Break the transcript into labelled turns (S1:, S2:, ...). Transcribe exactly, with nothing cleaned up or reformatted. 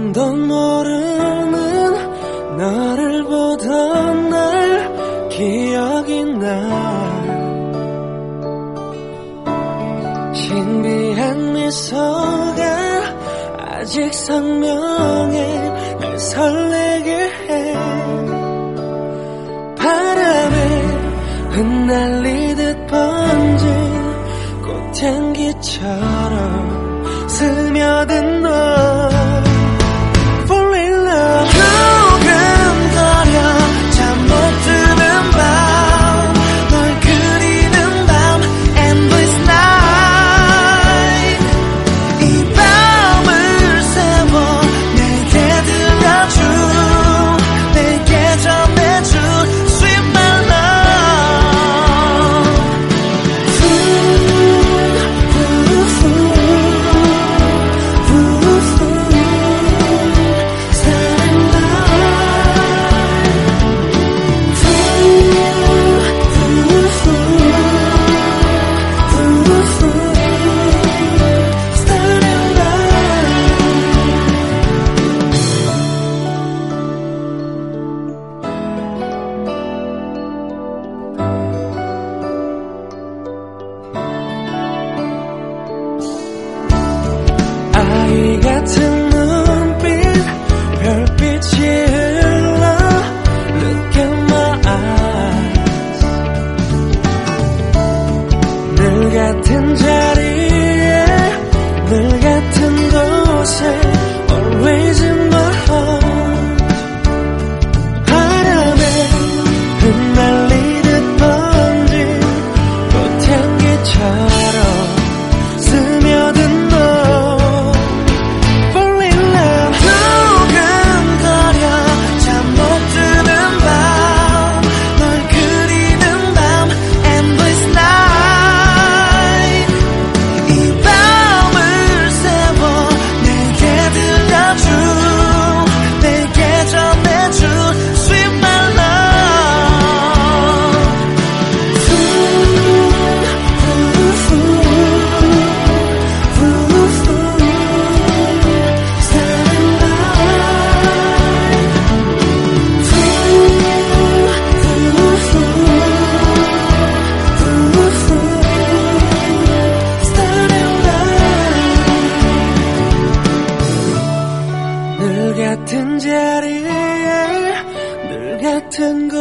S1: 꿈도 모르는 너를 보던 날 기억이 나. 신비한 미소가 아직 선명해 날 설레게 해. 바람에 흩날리듯 번진 꽃향기처럼 스며든 너. Fall in love. 두근거려 잠 못 드는 밤 널 그리는 밤 Endless night. 이 밤을 세워 내게 들려줘. 내게 전해줘 Sweet my love. 아이 같은 눈빛 별빛이 흘러 Look at my eyes. 늘 같은 자리에 늘 같은 곳에 Always in my heart. 바람에 흩날리듯 번진 꽃향기처럼 스며든 너. Fall in love. 두근거려 잠 못 드는 밤 널 그리는 밤 Endless night. 이 밤을 세워 내게 들려줘. 내게 전해줘 Sweet my love. 늘 같은 자리에 늘 같은